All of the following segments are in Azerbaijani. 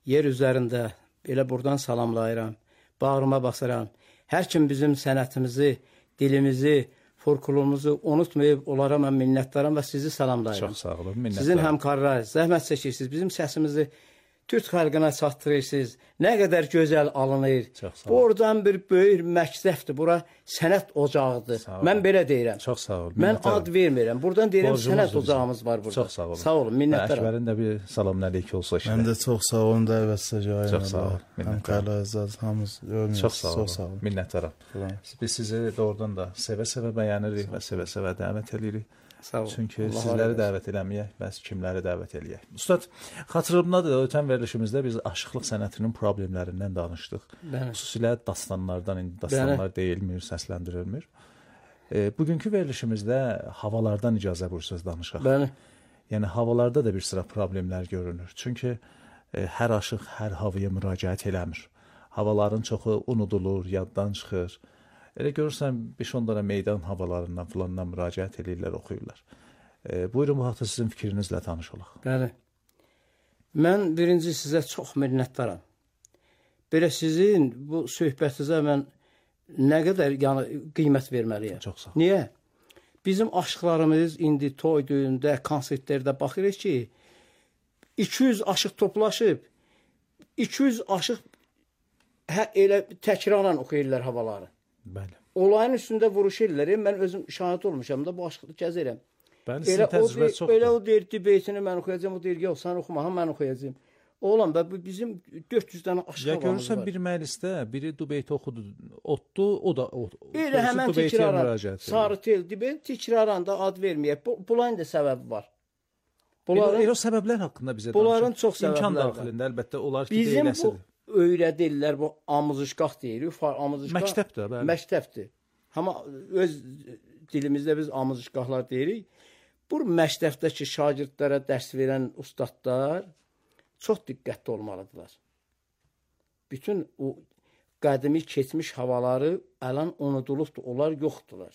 yer üzərində elə buradan salamlayıram, bağrıma basıram. Hər kim bizim sənətimizi, dilimizi, folklorumuzu unutmayıb, onlara mən minnətdaram və sizi salamlayıram. Çox sağ olun, minnətdaram. Sizin həmkarlar, zəhmət çəkirsiniz, bizim səsimizi Türk xalqına çatdırırsınız. Nə qədər gözəl alınır. Oradan bir böyük məktəbdir. Bura sənət ocağıdır. Mən belə deyirəm. Çox sağ olun. Mən ad vermirəm. Buradan deyirəm, sənət ocağımız var burada. Çox sağ olun. Sağ olun, minnətdaram. Əkbərin də bir salam nəlik olsa. Mən də çox sağ olun, dəvətsə gələyəm. Çox sağ olun. Həmkarlar, əzəz, hamımız görməyək. Çox sağ olun. Minnətdaram. Biz sizi doğrudan da sevə-sevə bəyənirik və sevə-sevə dəvət edirik. Çünki sizləri dəvət eləməyək, bəs kimləri dəvət eləyək. Ustad, xatırımdadır, ötən verilişimizdə biz aşıqlıq sənətinin problemlərindən danışdıq. Xüsusilə dastanlardan, indi dastanlar deyilmir, səsləndirilmir. Bugünkü verilişimizdə havalardan icazə buyursanız danışaq. Bəli. Yəni, havalarda da bir sıra problemlər görünür. Çünki hər aşıq hər havaya müraciət eləmir. Havaların çoxu unudulur, yaddan çıxır. Elə görürsən, 5-10 dənə meydan havalarından filandan müraciət edirlər, oxuyurlar. Buyurun, bu haqda sizin fikrinizlə tanış olaq. Bəli. Mən birinci sizə çox minnətdaram. Belə sizin bu söhbətinizə mən nə qədər qiymət verməliyəm. Çox sağ olun. Niyə? Bizim aşıqlarımız indi toy düyündə, konsertlərdə baxırıq ki, 200 aşıq toplaşıb, 200 aşıq elə təkrarən oxuyurlar havaları. Bəli. Olayın üstündə vuruş edirlər. Mən özüm şahid olmuşam da bu aşıqlı gəzirəm. Bəli, sizin təcrübə çoxdur. Elə o deyir, dibeytini mən oxuyacağım, o deyir, yox, sən oxuma, mən oxuyacağım. Oğlan, bizim 400 dənə aşıq havamız var. Ya görürsən, bir məclisdə biri dubeyti oxudu, otdu, o da elə həmən tikraran, sarı tel, dibeyt tikraran da ad verməyək. Bunların da səbəbi var. Elə o səbəblər haqqında bizə danışın. Bunların çox səbəblər var. İmkan daxilində, əlbəttə, onlar ki, deyiləsidir. Öyrədirlər, bu amızışqaq deyirik. Məktəbdir, bəli. Məktəbdir. Amma öz dilimizdə biz amızışqaqlar deyirik. Bu məktəbdəki şagirdlərə dərs verən ustadlar çox diqqətli olmalıdırlar. Bütün o qədimi keçmiş havaları ələn unudulubdur, onlar yoxdurlar.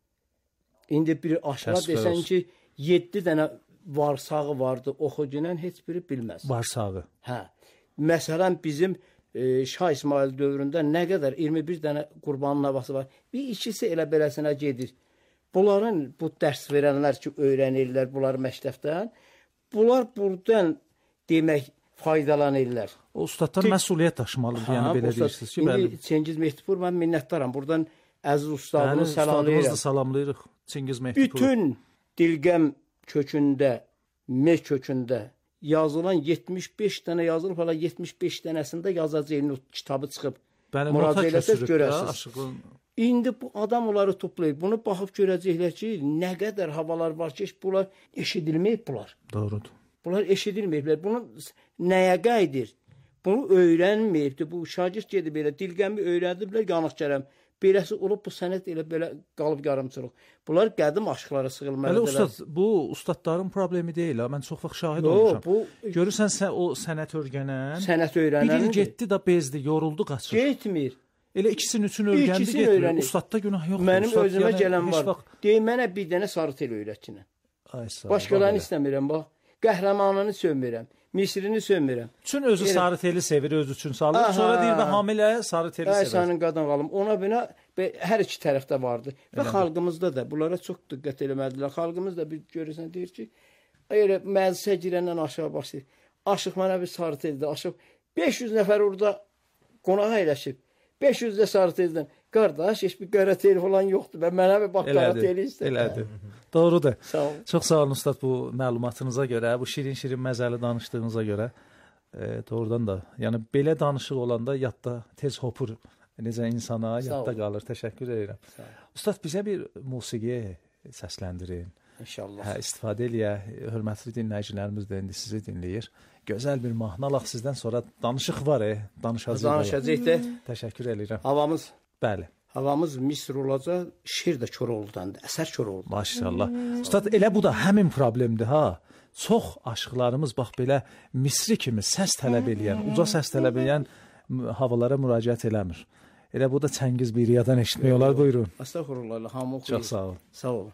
İndi bir aşağı desən ki, 7 dənə varsağı vardı, oxucunun heç biri bilməz. Varsağı. Hə. Məsələn, bizim Şah İsmail dövründə nə qədər 21 dənə qurbanın havası var. Bir ikisi elə beləsinə gedir. Bunların, bu dərs verənlər ki, öyrənirlər bunları məktəbdən, bunlar buradan demək faydalanırlar. O ustadlar məsuliyyət daşımalıdır, yəni belə deyirsiniz ki, bəli. İndi Çingiz Mehdipur, mən minnətdaram. Buradan əziz ustadını salamlayıram. Ustadımızı salamlayırıq, Çingiz Mehdipur. Bütün dilgəm kökündə, mek kökündə yazılan 75 dənə yazılıb, hala 75 dənəsində yazacağını kitabı çıxıb. Müraciət eləsəz görəsiniz. İndi bu adam onları toplayıb. Bunu baxıb görəcəklər ki, nə qədər havalar var ki, bunlar eşidilməyib bunlar. Doğrudur. Bunlar eşidilməyiblər. Bunu nəyə qayıdır? Bunu öyrənməyibdir. Bu şagird gedib elə dilgəmi öyrədiblər, yanıq kərəm. Beləsi olub, bu sənət elə belə qalıb yarımçılıq. Bunlar qədim aşıqlara sığılmalıdırlar. Hələ ustad, bu ustadların problemi deyil. Mən çox vaxt şahid olmuşam. Görürsən, o sənət öyrənən, bir il getdi da bezdi, yoruldu, qaçır. Getmir. Elə ikisinin üçün öyrəndi, getmir. Ustadda günah yoxdur. Mənim özümə gələn var. Deyim, mənə bir dənə sarı tel öyrətkinə. Başqalarını istəmirəm, bax. Qəhrəmanını sövmürəm. Misirini sövmürəm. Üçün özü sarı teli sevir, özü üçün salır. Sonra deyir, hamilə sarı teli sevir. Sənin qadın qalım. Ona bina hər iki tərəfdə vardır. Və xalqımızda da bunlara çox diqqət eləməlidirlər. Xalqımız da bir görürsən, deyir ki, elə məclisə girəndən aşağı başlayır. Aşıq mənə bir sarı teldir. Aşıq 500 nəfər orada qonağa eləşib. 500 də sarı teldən. Qardaş, heç bir qara tel falan yoxdur. Və mənə bir bax qara teli istəyir. Elədir. Doğrudur. Sağ olun. Çox sağ olun ustad bu məlumatınıza görə, bu şirin-şirin məzəli danışdığınıza görə. Doğrudan da, yəni belə danışıq olanda yadda tez hopur. Necə insana yadda qalır. Təşəkkür edirəm. Ustad, bizə bir musiqi səsləndirin. İnşallah. Hə, istifadə eləyək. Hörmətli dinləyicilərimiz də indi sizi dinləyir. Gözəl bir mahnı alaq sizdən sonra danışıq var, danışacağıq. Danışacaq da. Təşəkkür edirəm. Havamız. Bəli. Havamız Misr olacaq, şir də Koroğludandır, əsər Koroğludan. Maşallah. Ustad, elə bu da həmin problemdir, ha. Çox aşıqlarımız bax belə Misri kimi səs tələb eləyən, uca səs tələb eləyən havalara müraciət eləmir. Elə bu da Çəngiz Biriyadan eşitmək olar, buyurun. Estağfurullah, hamı oxuyur. Çox sağ olun. Sağ olun.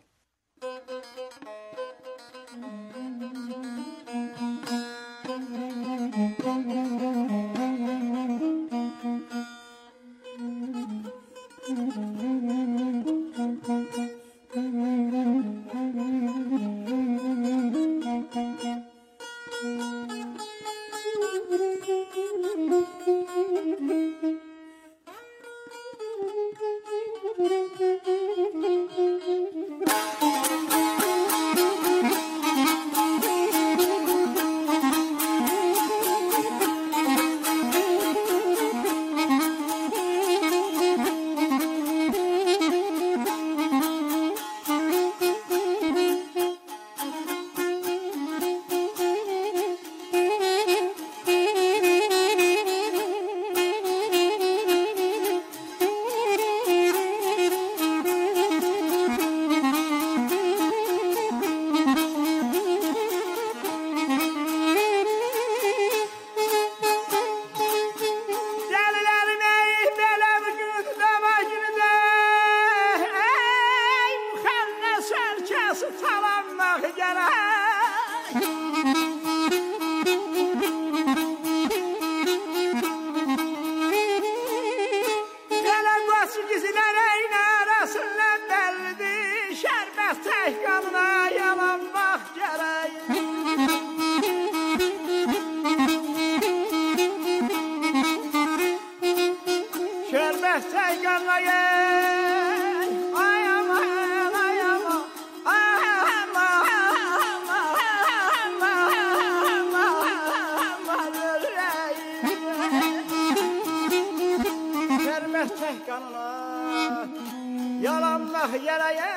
gerçek kanına yalanlah yereye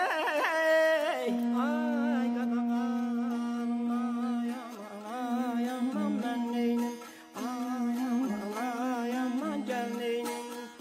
ay kadına yaman ben neynim ay yaman gel neynim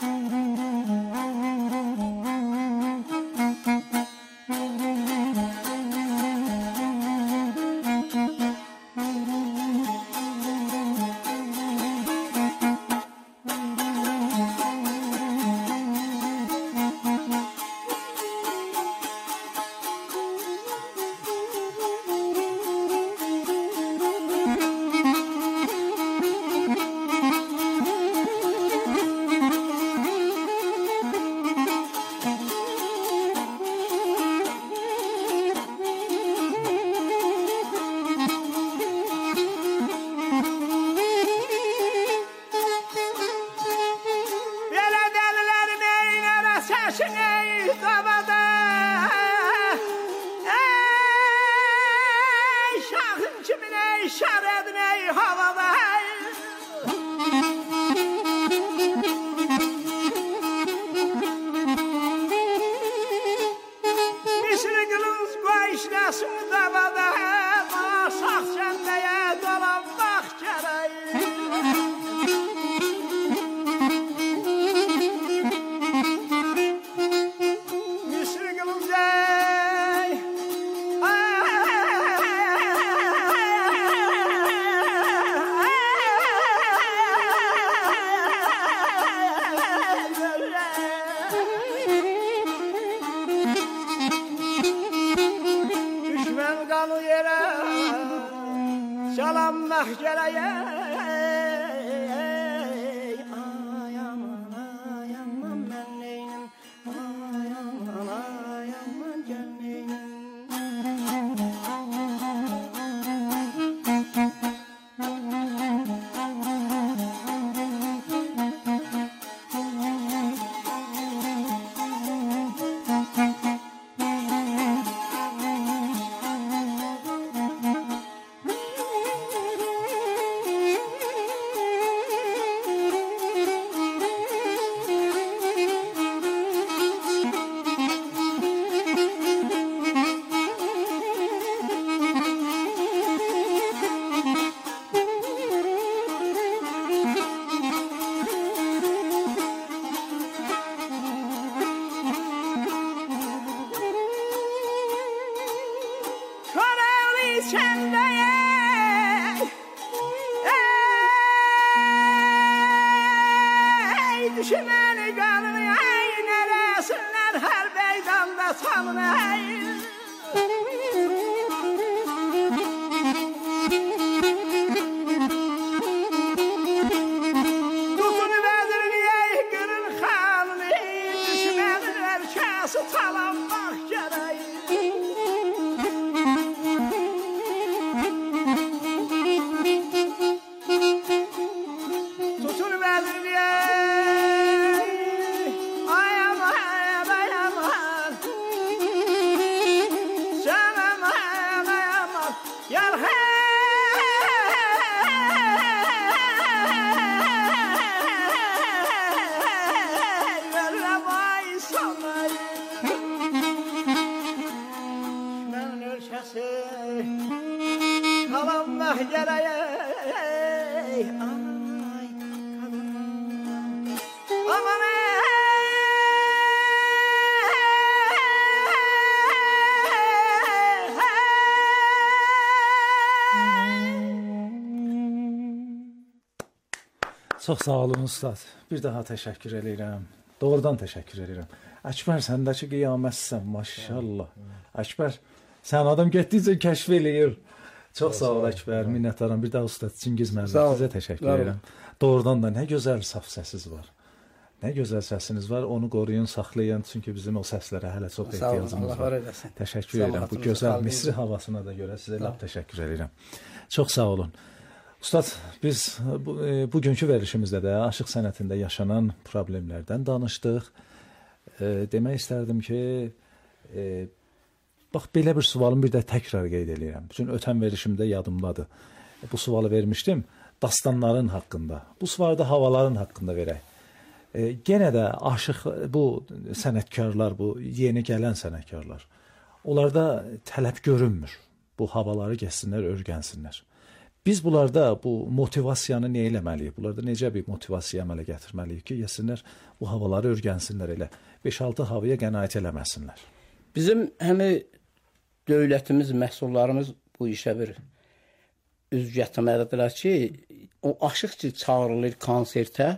Çox sağ olun ustad. Bir daha təşəkkür edirəm. Doğrudan təşəkkür edirəm. Əkbər, sən də ki qiyamətsən, maşallah. Əkbər, sən adam getdikcə kəşf eləyir. Çox sağ ol Əkbər, minnətdaram. Bir daha ustad Çingiz müəllim, sizə təşəkkür edirəm. Doğrudan da nə gözəl saf səsiz var. Nə gözəl səsiniz var. Onu qoruyun, saxlayın. Çünki bizim o səslərə hələ çox ehtiyacımız var. Təşəkkür edirəm. Bu gözəl Misri havasına da görə sizə lap təşəkkür edirəm. Çox sağ olun. Ustad, biz bugünkü verilişimizdə də aşıq sənətində yaşanan problemlərdən danışdıq. Demək istərdim ki, bax, belə bir sualın bir də təkrar qeyd edirəm. Bütün ötən verilişimdə yadımdadır. Bu sualı vermişdim, dastanların haqqında. Bu sualı da havaların haqqında verək. Yenə də aşıq bu sənətkarlar, bu yeni gələn sənətkarlar, onlarda tələb görünmür. Bu havaları geçsinlər, öyrənsinlər. Biz bunlarda bu motivasiyanı nə eləməliyik? Bunlarda necə bir motivasiya əmələ gətirməliyik ki, yesinlər bu havaları öyrənsinlər elə 5-6 havaya qənaət eləməsinlər. Bizim həmi dövlətimiz, məhsullarımız bu işə bir üz gətirməlidirlər ki, o aşıq ki çağırılır konsertə,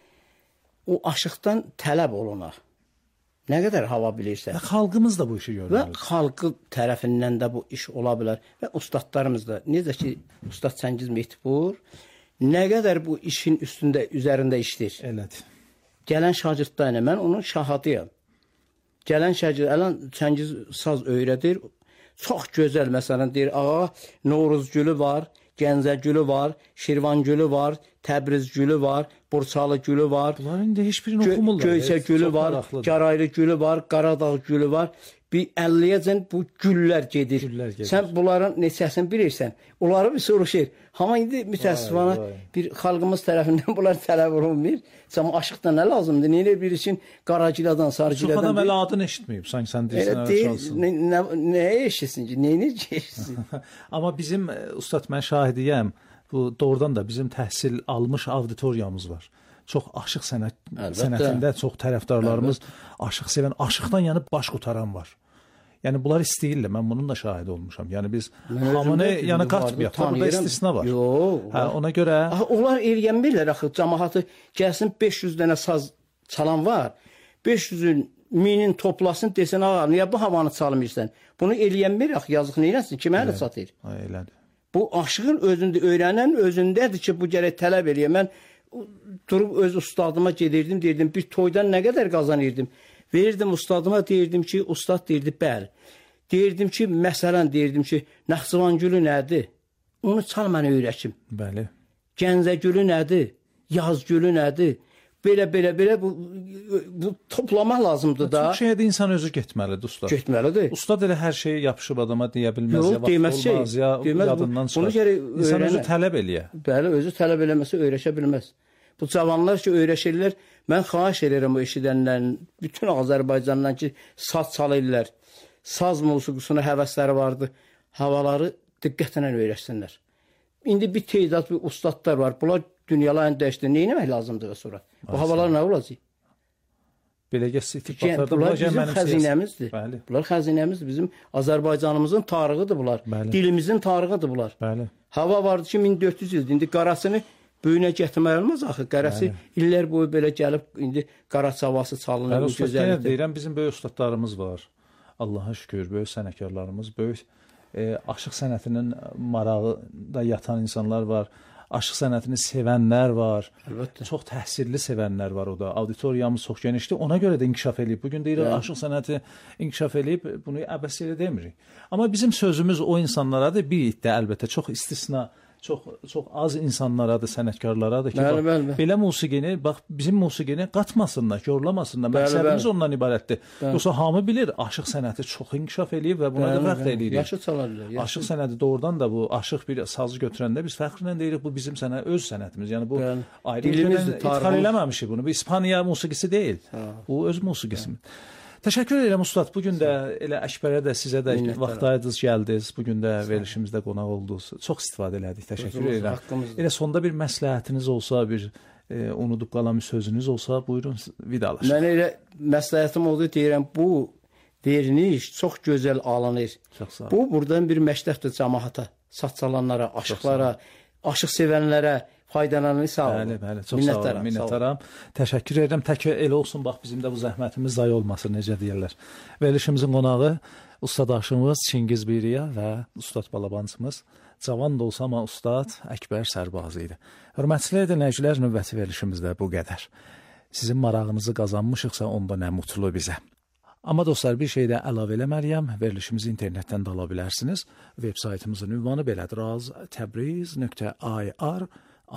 o aşıqdan tələb olunar. Nə qədər hava bilirsən. Xalqımız da bu işi görür. Və xalqı tərəfindən də bu iş ola bilər. Və ustadlarımız da, necə ki, Ustad Çəngiz Mehdipur, nə qədər bu işin üzərində işləyir. Elədir. Gələn şagirdlərlə, mən onun şahadıyam. Gələn şagird, Çəngiz saz öyrədir. Çox gözəl, məsələn, deyir, ağa, Novruz gülü var, Gəncə gülü var, Şirvan gülü var, Təbriz gülü var, Bursalı gülü var. Bunların indi heç birini oxumurlar. Göyçə gülü var, Garaylı gülü var, Qaradağ gülü var. Bir 50-yəcən bu güllər gedir. Sən bunların neçəsini bilirsən. Onları bir soruşur. Amma indi mütəəssifana bir xalqımız tərəfindən bunlar tələb olunmur. Sən aşıqda nə lazımdır? Neyə bir için Qaragiladan, Sarıgiladan. Çox adam elə adını eşitməyib. Sanki sən deyirsən, çalsın. Nəyə eşitsin ki? Neyini eşitsin? Amma bizim, ustad, mən şahidiyəm. Bu doğrudan da bizim təhsil almış auditoriyamız var. Çox aşıq sənətində çox tərəfdarlarımız aşıq sevən, aşıqdan yəni baş qutaran var. Yəni bunlar istəyirlər. Mən bunun da şahidi olmuşam. Yəni biz hamını yəni qatmayaq. Burada istisna var. Hə, ona görə onlar eləyənmirlər axı cəmaatı gəlsin 500 dənə saz çalan var. 500-ün 1000-in toplasın desən, ağa, niyə bu havanı çalmırsan? Bunu eləyənmir axı, yazıq neyləsin? Kimə elə satır? Elədir. Bu aşığın özündə, öyrənən özündədir ki, bu gərək tələb eləyir. Mən durub öz ustadıma gedirdim, deyirdim, bir toydan nə qədər qazanırdım. Verirdim ustadıma, deyirdim ki, ustad deyirdi, bəli. Deyirdim ki, məsələn, deyirdim ki, Naxçıvan gülü nədir? Onu çal mənə öyrəkim. Bəli. Gəncə gülü nədir? Yaz gülü nədir? Belə bu toplamaq lazımdır da. Çox şeydə insan özü getməlidir, ustad. Getməlidir. Ustad elə hər şeyi yapışıb adama deyə bilməz, ya vaxt olmaz, ya yadından çıxar. İnsan özü tələb eləyə. Bəli, özü tələb eləməsə öyrəşə bilməz. Bu cavanlar ki, öyrəşirlər, mən xahiş edirəm o eşidənlərin, bütün Azərbaycandan ki, saz çalırlar, saz musiqisine həvəsləri vardı, havaları diqqətlə öyrəşsinlər. İndi bir teyzat, bir ustadlar var, bunlar dünyaların dəyişdi, nə etmək lazımdır sonra? Bu havalar nə olacaq? Belə istihbaratlarda bunlar bizim xəzinəmizdir. Bunlar xəzinəmizdir, bizim Azərbaycanımızın tarixidir bunlar, dilimizin tarixidir bunlar. Hava vardı ki, 1400 ildir, indi qarasını böyünə gətirmək olmaz axı. Qarası illər boyu belə gəlib, indi qaraç havası çalınır. Bu gözəllikdir. Deyirəm, bizim böyük ustadlarımız var. Allah'a şükür, böyük sənətkarlarımız, böyük aşıq sənətinin marağında yatan insanlar var. Aşıq sənətini sevənlər var. Əlbəttə. Çox təhsilli sevənlər var o da. Auditoriyamız çox genişdir. Ona görə də inkişaf eləyib. Bugün deyirik, aşıq sənəti inkişaf eləyib. Bunu əbəs elə demirik. Amma bizim sözümüz o insanlaradır. Bir iddə əlbəttə çox istisna, çox az insanlaradır, sənətkarlaradır ki, belə musiqini, bax, bizim musiqini qatmasınlar, yorulamasınlar. Məqsədimiz ondan ibarətdir. Yoxsa hamı bilir, aşıq sənəti çox inkişaf eləyib və buna da fəxr eləyirik. Yaşı çalarlar. Aşıq sənəti doğrudan da bu, aşıq bir sazı götürəndə biz fəxrlə deyirik, bu bizim öz sənətimiz. Yəni bu ayrı ithal eləməmişik bunu. Bu İspaniya musiqisi deyil. Bu öz musiqisi. Təşəkkür edirəm ustad. Bugün də elə Əkbərə də sizə də vaxt ayırdınız, gəldiniz. Bugün də verilişimizdə qonaq oldunuz. Çox istifadə elədik. Təşəkkür edirəm. Elə sonda bir məsləhətiniz olsa, bir unudub qalan bir sözünüz olsa, buyurun vidalaşın. Mən elə məsləhətim oldu deyirəm, bu veriliş çox gözəl alınır. Bu buradan bir məktəbdir cəmaata, saz çalanlara, aşıqlara, aşıq sevənlərə. Faydalanır, sağ olun. Bəli, çox sağ olun, minnətdaram. Təşəkkür edirəm. Tək elə olsun, bax, bizim də bu zəhmətimiz zayi olmasın, necə deyirlər. Verilişimizin qonağı ustadaşımız Çingiz Biriya və ustad balabancımız, cavan da olsa amma ustad Əkbər Sərbazı idi. Hörmətli dinləyicilər, növbəti verilişimizdə bu qədər. Sizin marağınızı qazanmışıqsa, onda nə mutlu bizə. Amma dostlar, bir şey də əlavə eləməliyəm. Verilişimizi internetdən də ala bilərsiniz. Web saytımızın ünvanı belədir: raz.təbriz.ir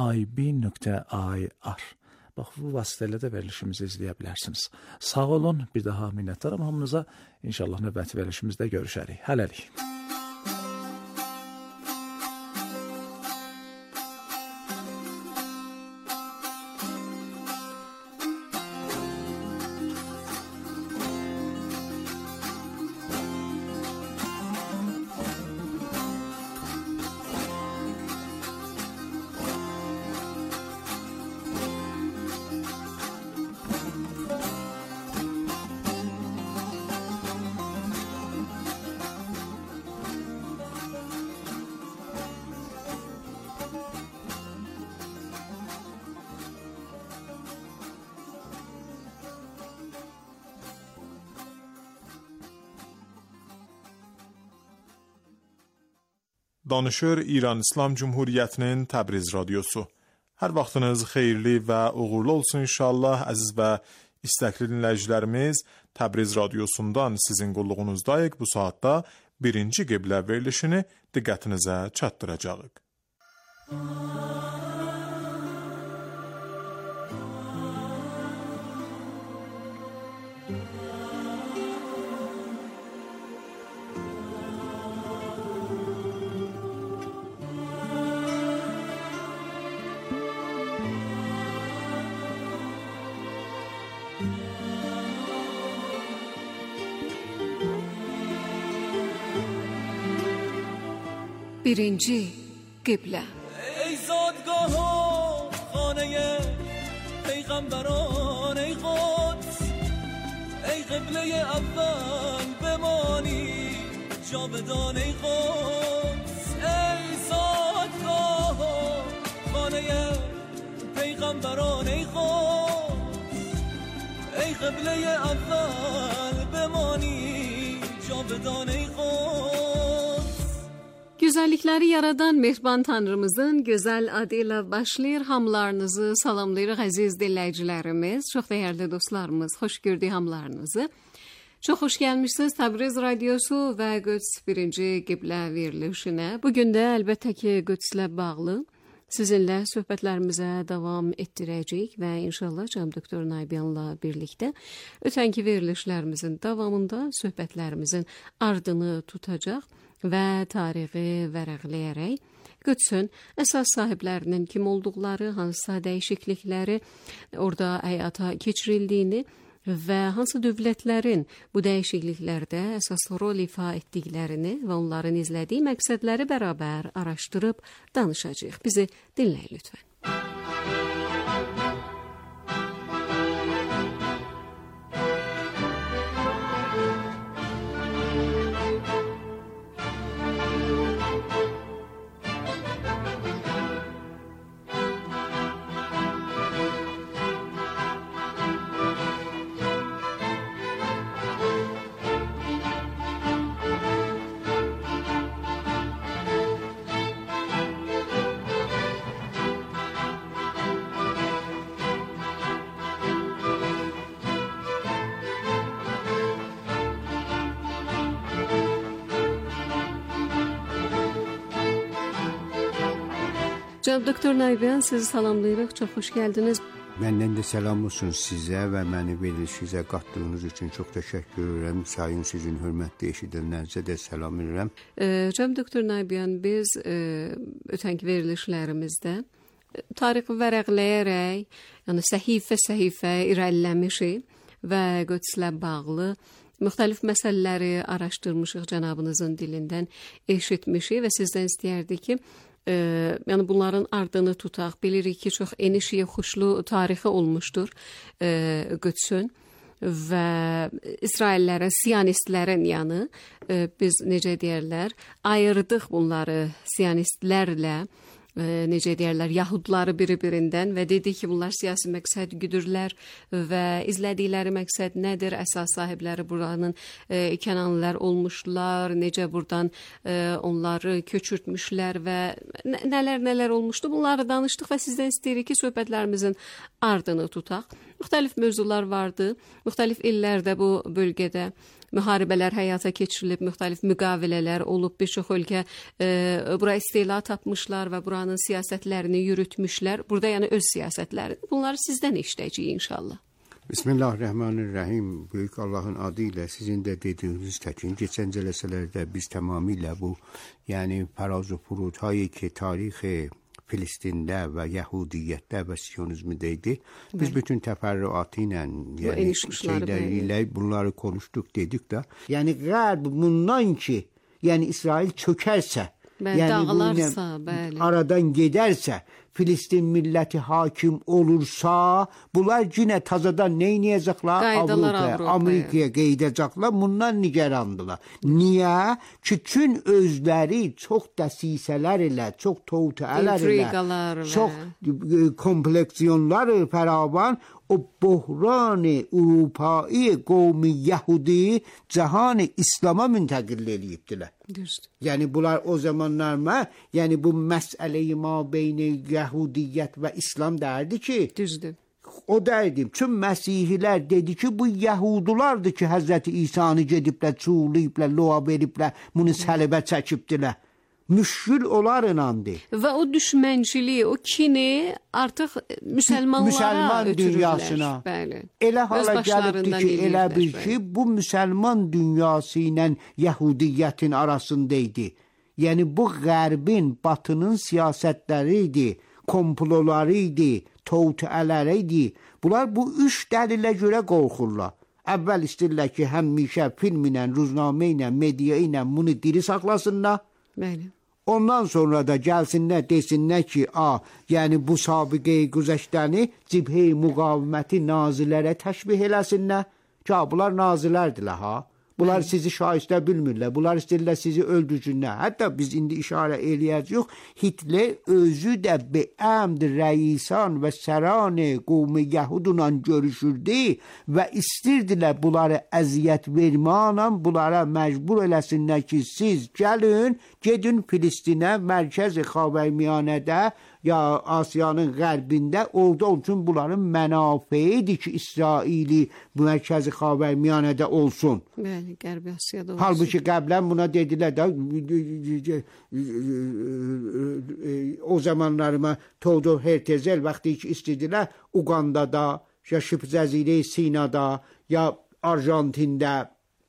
ib.ir. Bax, bu vasitələ də verilişimizi izləyə bilərsiniz. Sağ olun, bir daha minnətdaram hamınıza. İnşallah növbəti verilişimizdə görüşərik. Hələlik. Danışır İran İslam Cumhuriyyətinin Təbriz radiosu. Hər vaxtınız xeyirli və uğurlu olsun inşallah, əziz və istəkli dinləyicilərimiz. Təbriz radiosundan sizin qulluğunuzdayıq. Bu saatda birinci qiblə verilişini diqqətinizə çatdıracağıq. birinci qiblə. ای زادگاه و خانه پیغمبران، ای قدس، ای قبله اول بمانی جاودان، ای قدس. ای زادگاه و خانه پیغمبران، ای قدس، ای قبله اول بمانی جاودان، ای قدس. Güzellikleri yaradan mehriban Tanrımızın gözəl adı ilə başlayır. Hamılarınızı salamlayırıq əziz dinləyicilərimiz, çox dəyərli dostlarımız. Xoş gördük hamılarınızı. Çox xoş gəlmişsiniz Təbriz radiosu və Qüds birinci qiblə verilişinə. Bugün də əlbəttə ki Qüdslə bağlı sizinlə söhbətlərimizə davam etdirəcəyik və inşallah Cənab Doktor Naybiyanla birlikdə ötənki verilişlərimizin davamında söhbətlərimizin ardını tutacaq və tarixi vərəqləyərək Qüdsün əsas sahiblərinin kim olduqları, hansısa dəyişiklikləri orada həyata keçirildiyini və hansı dövlətlərin bu dəyişikliklərdə əsas rol ifa etdiklərini və onların izlədiyi məqsədləri bərabər araşdırıb danışacağıq. Bizi dinləyin lütfən. Cənab Doktor Naybiyan, sizi salamlayırıq. Çox xoş gəldiniz. Məndən də salam olsun sizə və məni verilişinizə qatdığınız üçün çox təşəkkür edirəm. Sayın sizin hörmətli eşidənlərinizə də salam edirəm. Cənab Doktor Naybiyan, biz ötənki verilişlərimizdə tarixi vərəqləyərək, yəni səhifə irəliləmişik və Qüdslə bağlı müxtəlif məsələləri araşdırmışıq, cənabınızın dilindən eşitmişik və sizdən istəyərdik ki, yəni bunların ardını tutaq. Bilirik ki, çox eniş yoxuşlu tarixi olmuşdur Qüdsün və İsraillərin, Siyonistlərin yəni biz necə deyərlər, ayırdıq bunları Siyonistlərlə, necə deyərlər, Yahudları bir-birindən və dedik ki, bunlar siyasi məqsəd güdürlər və izlədikləri məqsəd nədir? Əsas sahibləri buranın Kənanlılar olmuşlar, necə buradan onları köçürtmüşlər və nələr olmuşdu? Bunları danışdıq və sizdən istəyirik ki, söhbətlərimizin ardını tutaq. Müxtəlif mövzular vardı. Müxtəlif illərdə bu bölgədə müharibələr həyata keçirilib, müxtəlif müqavilələr olub, bir çox ölkə bura istila tapmışlar və buranın siyasətlərini yürütmüşlər. Burada yəni öz siyasətlərini. Bunları sizdən eşidəcəyik inşallah. Bismillahirrahmanirrahim. Böyük Allahın adı ilə sizin də dediyiniz təkin keçən cələsələrdə biz tamamilə bu, yəni faraz və furudhayı ki tarixi Filistində və Yahudiyyətdə və Siyonizmdə idi. Biz bütün təfərrüatı ilə, yəni şeylərlə bunları konuşduq, dedik də. Yəni qərb bundan ki, yəni İsrail çökərsə, yəni dağılarsa, aradan gedərsə, Filistin milləti hakim olursa, bunlar yenə təzədən nə edəcəklər? Avropaya, Amerikaya qeydəcəklər. Bundan nigarandılar. Niyə? Çünki özləri çox dəsisələr ilə, çox tövtələr ilə, çox kompleksiyonlar fəravan o böhran Avropai qovmi Yahudi cahan İslam'a müntəqil edibdilər. Yəni bunlar o zamanlar yəni bu məsələyi mabeyni Yahudiyyət və İslam derdi ki, düzdür. O derdim. Tüm Məsihilər dedi ki, bu Yahudulardır ki, Həzrəti İsa'nı gediblər, çuğulayıblər, loğa veriblər, bunu səlibə çəkibdilər. Müşkül onlarınandı. Və o düşmənçiliyi, o kini artıq müsəlman dünyasına. Bəli. Elə hala gəlibdi ki, elə bir ki, bu müsəlman dünyası ilə Yahudiyyətin arasındaydı. Yəni bu qərbin, batının siyasətləri idi, komploları idi, tövtələri idi. Bunlar bu üç dəlilə görə qorxurlar. Əvvəl istəyirlər ki, həmişə film ilə, ruznamə ilə, media ilə bunu diri saxlasınlar. Bəli. Ondan sonra da gəlsinlər, desinlər ki, yəni bu sabiqəyi güzəştəni cibhə-i müqaviməti nazilərə təşbih eləsinlər. Ki, bunlar nazilərdirlər, ha. Bunlar sizi şahistə bilmirlər. Bunlar istəyirlər sizi öldürsünlər. Hətta biz indi işarə eləyəcəyik. Hitler özü də bəəmd rəisan və səran qovmi Yahudla görüşürdü və istəyirdilər bunları əziyyət verməklə bunlara məcbur eləsinlər ki, siz gəlin, gedin Filistinə, mərkəz Xavərmiyanədə ya Asiyanın qərbində, orada üçün bunların mənafeidir ki, İsraili mərkəzi Xavərmiyanədə olsun. Bəli, Qərbi Asiyada olsun. Halbuki qəblən buna dedilər də, o zamanlarıma Teodor Herzl vaxtı ki istədilər, Ugandada, ya Şibh-Cəzirə Sinada, ya Arjantində,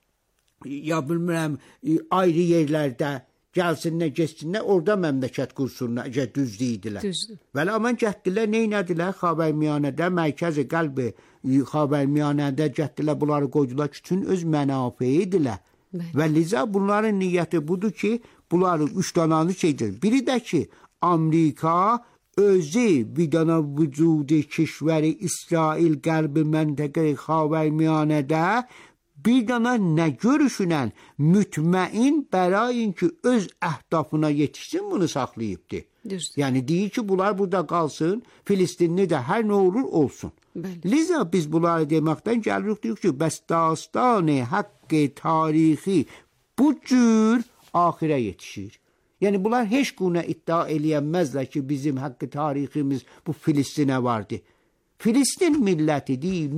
ya bilmirəm, ayrı yerlərdə gəlsinlər, geçsinlər, orada məmləkət qursunlar, əgər düzdüydilər. Düzdür. Vəli aman gətdilər, neynədilər? Xavərmiyanədə, mərkəzi qəlbi Xavərmiyanədə gətdilər, bunları qoydular ki, üçün öz mənafeyidilər. Və liza bunların niyyəti budur ki, bunları üç dananı şeydir. Biri də ki, Amerika özü bir dana vücudu kişvəri İsrail qəlbi məntəqə Xavərmiyanədə bir dana nə görüşünən mütməin bərayin ki, öz əhdafına yetişsin, bunu saxlayıbdır. Yəni, deyir ki, bunlar burada qalsın, Filistinli də hər nə olur, olsun. Bəli. Liza biz bunları deməkdən gəlirik, deyik ki, bəs dastanı, haqqı, tarixi bu cür axirə yetişir. Yəni, bunlar heç günə iddia eləyənməzlər ki, bizim haqqı tariximiz bu Filistinə vardı. Filistin millətidir,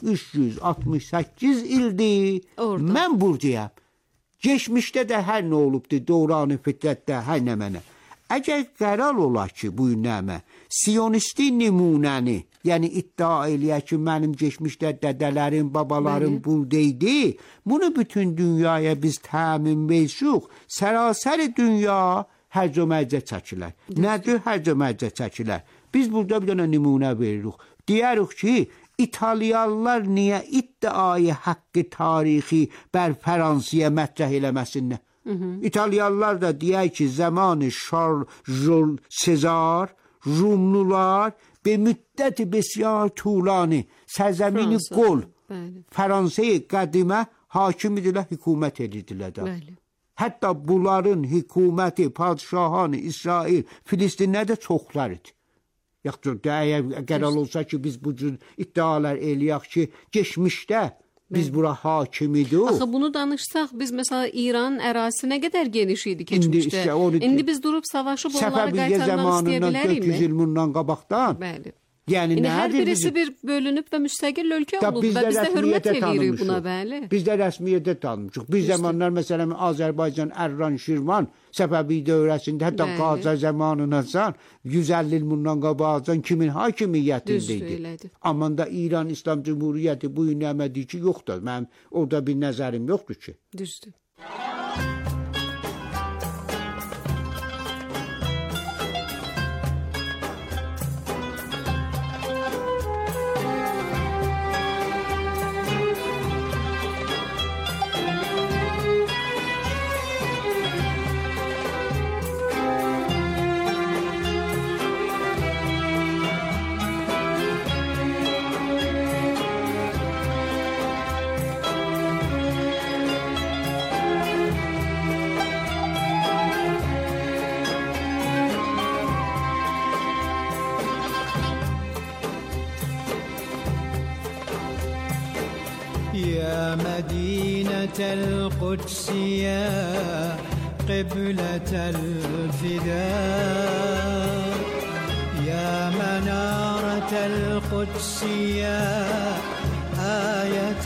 1368 ildir. Mən buradayam. Geçmişdə də hər nə olubdur, dövranı fitrətdə, hər nə mənə. Əgər qərar olar ki, bu nəmə, siyonisti nümunəni, yəni iddia eləyək ki, mənim geçmişdə dədələrim, babalarım buradaydı, bunu bütün dünyaya biz təmin versək, sərasər dünya hərcəməcə çəkilər. Nədir hərcəməcə çəkilər? Biz burada bir dənə nümunə veririk. Deyərik ki, İtalyanlar niyə iddiayı haqqı tarixi bər Fransaya mətrəh eləməsinlər? İtalyanlar da deyək ki, zamanı Charles Sezar, Rumlular be müddəti besyar tuğlanı sərzəmini qol Fransaya qədimə hakim idilər, hükümət edirdilər də. Hətta bunların hüküməti, padişahını İsrail, Filistinlə də çoxlar idi. Yaxud əgər qərar olsa ki, biz bu cür iddialar eləyək ki, geçmişdə biz bura hakim idik. Axı bunu danışsaq, biz məsələn İran ərazisi nə qədər geniş idi keçmişdə. İndi biz durub savaşıb onları qaytarmaq istəyə bilərikmi? 400 il bundan qabaqdan. Bəli. Yəni hər birisi bir bölünüb və müstəqil ölkə olub və biz də hörmət edirik buna, bəli. Biz də rəsmiyyətdə tanımışıq. Bir zamanlar məsələn Azərbaycan Ərran Şirvan Səfəvi dövrəsində, hətta Qacar zamanınacan 150 il bundan qabaqdan kimin hakimiyyətindəydi. Amma da İran İslam Cümhuriyyəti bu gün əmədi ki, yoxdur. Mənim orada bir nəzərim yoxdur ki. Düzdür. يا مدينة القدس يا قبلة الفداء يا منارة القدس يا آية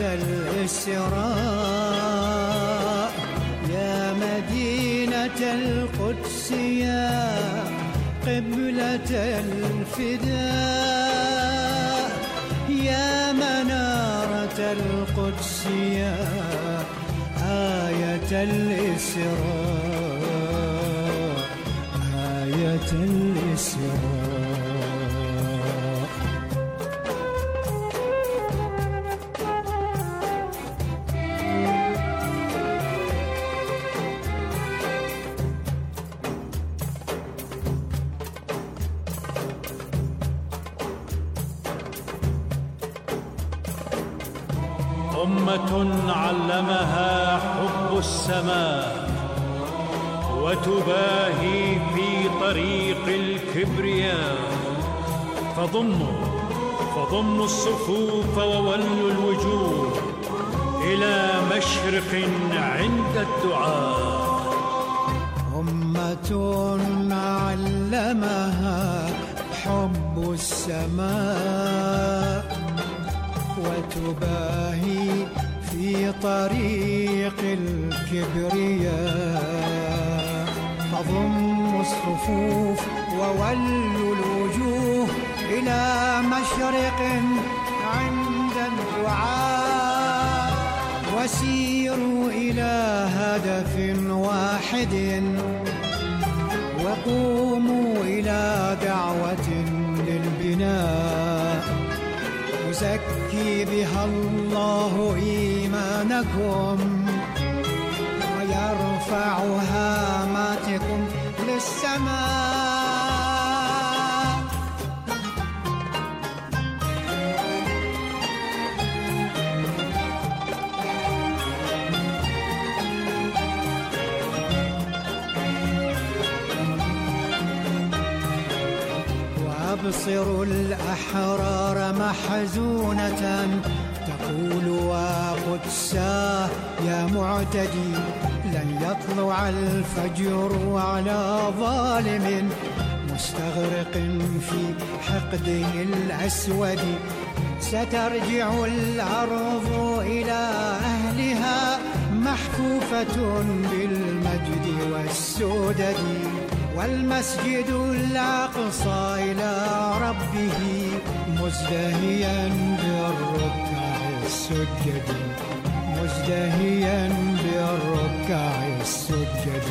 الإسراء يا مدينة القدس يا قبلة الفداء يا منارة القدس يا آية الإسراء آية الإسراء أمة علمها حب السماء وتباهي في طريق الكبرياء فضموا الصفوف وولوا الوجوه إلى مشرق عند الدعاء أمة علمها حب السماء وتباهي في طريق الكبرياء فضموا الصفوف وولوا الوجوه إلى مشرق عند الدعاء وسيروا إلى هدف واحد وقوموا إلى دعوة للبناء يزكي بها الله إيمانكم ويرفع هاماتكم للسماء وأبصروا الأحرار محزونة تقول وقدساه يا معتدي لن يطلع الفجر على ظالم مستغرق في حقده الأسود سترجع الأرض إلى أهلها محفوفة بالمجد والسدد والمسجد الأقصى إلى ربه مزدهيا بالركع السجد مزدهيا بالركع السجد.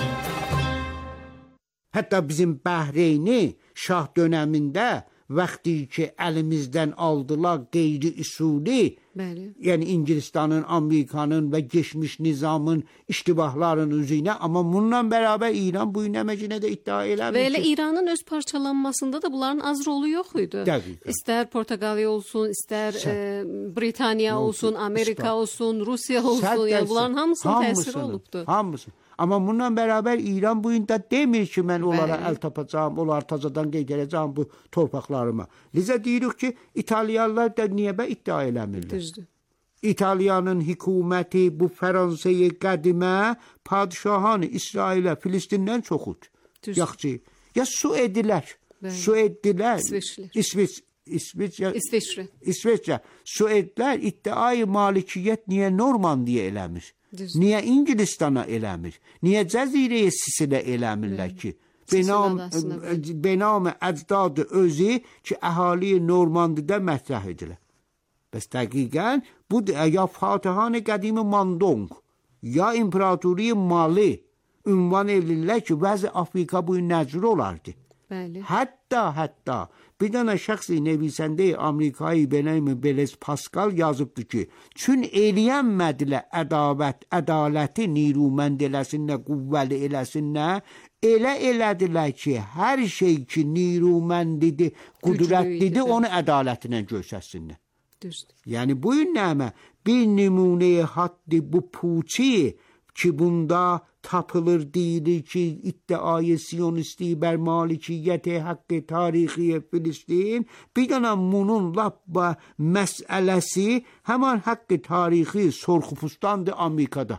Hatta bizim Bəhreyni şah döneminde vakti ki elimizden aldılar gayri usulü, yani İngilistan'ın, Amerika'nın ve geçmiş nizamın iştibahlarının üzerine, ama bununla beraber İran bu inemecine de iddia eləmiş. Ve elə İranın öz parçalanmasında da bunların az rolü yok idi. İster Portakaliya olsun, ister Britanya olsun, Amerika olsun, Rusya olsun, yani bunların hamısının təsiri olubdu. Hamısı. Ama bununla beraber İran bu gün de demir ki ben onlara el tapacağım, onlar tazadan qeydələcəm bu torpaqlarıma. Lize deyirik ki İtalyanlar da niye iddia eləmirlər? Düzdür. İtalyanın hükümeti bu Fransa'yı qədimə padişahanı İsrail'e Filistin'den çoxud. Yaxşı. Ya Suedilər. Suedilər. İsveçrə. Suedlər iddiayı malikiyyət niye Normandiya eləmir? Niye İngilistan'a eləmir? Niye Cəzirəyə Sisilə eləmirlər ki? Benam əcdadı özü ki əhali Normandidə mətrəh edilir. Bəs dəqiqən bu ya Fatihan qədimi Mandong ya İmparatoriyi Mali ünvan edirlər ki bəzi Afrika bu nəcr olardı. Bəli. Hətta bir dənə şəxsi nevisəndə Amerikayı Blaise Pascal yazıbdı ki, çün eləyənmədilər ədaləti nirumənd eləsinlər, qüvvəli eləsinlər, elə elədilər ki, hər şey ki niruməndidir, qudrətlidir, onu ədalətinə göstərsinlər. Yəni bu nəmə bir nümunəyə haddi bu puçi ki bunda tapılır, deyilir ki iddiayı siyonisti bər malikiyyət haqqı tarixi Filistin. Bir dənə bunun lap məsələsi həman haqqı tarixi sorxupustandır Amerikada.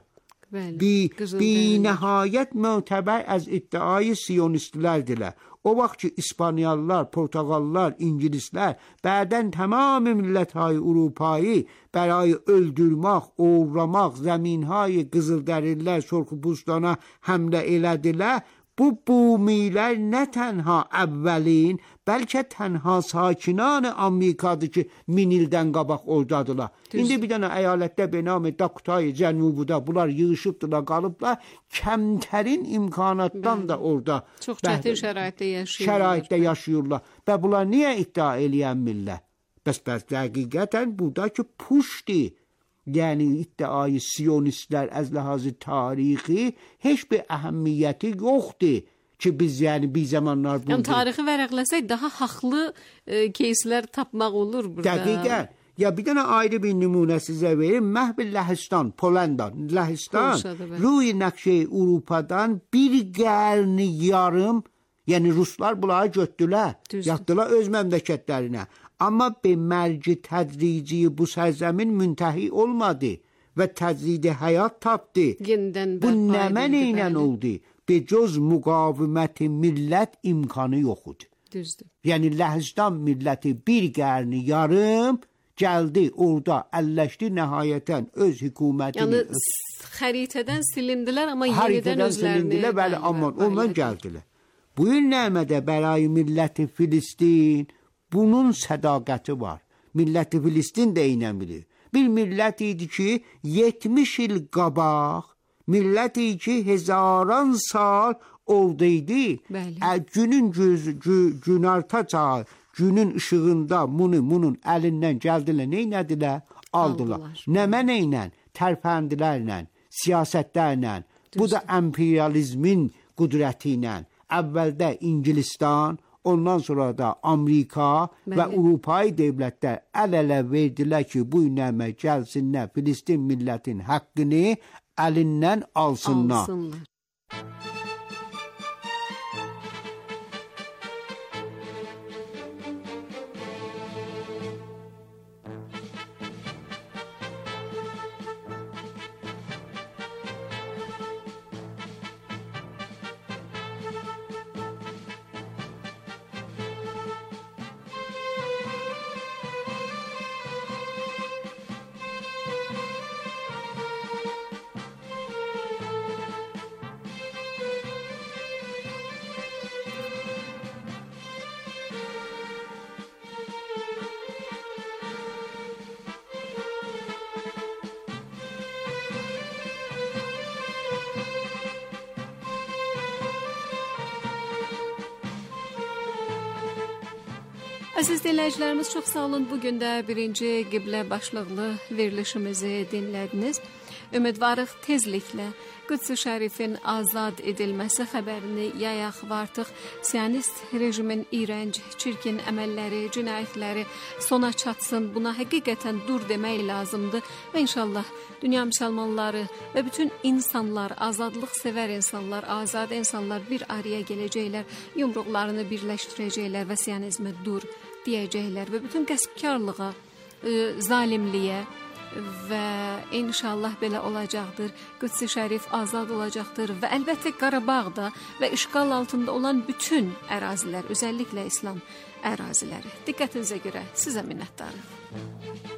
Bir nəhayət mötəbər az iddiayı siyonistlərdirlər. O vaxt ki İspanyalılar, Portugallılar, İngilislər bədən tamam milləthay Avropayı bərayı öldürmək, oğramaq, zəminhay qızıldərillər, sorxupustana həmlə elədilər. Bu bumilər nə tənha əvvəlin, bəlkə tənha sakinan Amerikadır ki 1000 ildən qabaq oradadılar. İndi bir dənə əyalətdə benam Dakotay Cənubuda bunlar yığışıbdılar, qalıblar. Kəmtərin imkanatdan da orada çox çətin şəraitdə yaşayırlar. Və bunlar niyə iddia eləyən millət? Bəs dəqiqətən buradakı puşdur. Yəni iddiayı siyonistlər az ləhazı tarixi heç bir əhəmiyyəti yoxdur ki biz yəni bir zamanlar bu. Yəni tarixi vərəqləsək daha haqlı кейslər tapmaq olur burada. Dəqiqən. Ya bir dənə ayrı bir nümunə sizə verim. Məhv Ləhəstan, Polandan, Ləhəstan ruy nəqşə Avropadan bir qarn yarım, yəni Ruslar bunları götdülər, yatdılar öz məmləkətlərinə. Amma be mərci tədrici bu sərзəmin müntəhi olmadı və təcrid həyat tapdı. Bu nə mənə oldu? Be cöz müqavimət millət imkanı yoxdur. Düzdür. Yəni Ləhəstan milləti bir qarn yarım gəldi, orada əlləşdi, nəhayətən öz hökumətini. Yəni xəritədən silindilər, amma yenidən özlərini. Bəli, amma ondan gəldilər. Bu il nəmədə bərayı milləti Filistin bunun sədaqəti var. Milləti Filistin də inəmilir. Bir millət idi ki 70 il qabaq, millət idi ki hezaran sal oradaydı. Günün günarta çağı, günün ışığında bunun əlindən gəldilər, neynədilər? Aldılar. Nəmə ilə? Tərpəndilərlə, siyasətlərlə. Bu da emperyalizmin qüdrəti ilə. Əvvəldə İngilistan, ondan sonra da Amerika və Avropai dövlətlər əl-ələ verdilər ki, bu nəmə gəlsinlər, Filistin millətin haqqını əlindən alsınlar. Əziz dinləyicilərimiz, çox sağ olun. Bugün də birinci qiblə başlıqlı verilişimizi dinlədiniz. Ümidvarıq tezliklə Qüds-i Şərifin azad edilməsi xəbərini yayaq və artıq siyonist rejimin iyrənc, çirkin əməlləri, cinayətləri sona çatsın. Buna həqiqətən dur demək lazımdır və inşallah dünya müsəlmanları və bütün insanlar, azadlıq sevər insanlar, azad insanlar bir araya gələcəklər, yumruqlarını birləşdirəcəklər və siyonizmə dur deyəcəklər və bütün qəsbkarlığa, zalimliyə və inşallah belə olacaqdır. Qüds-i Şərif azad olacaqdır və əlbəttə Qarabağda və işğal altında olan bütün ərazilər, özəlliklə İslam əraziləri. Diqqətinizə görə sizə minnətdarıq.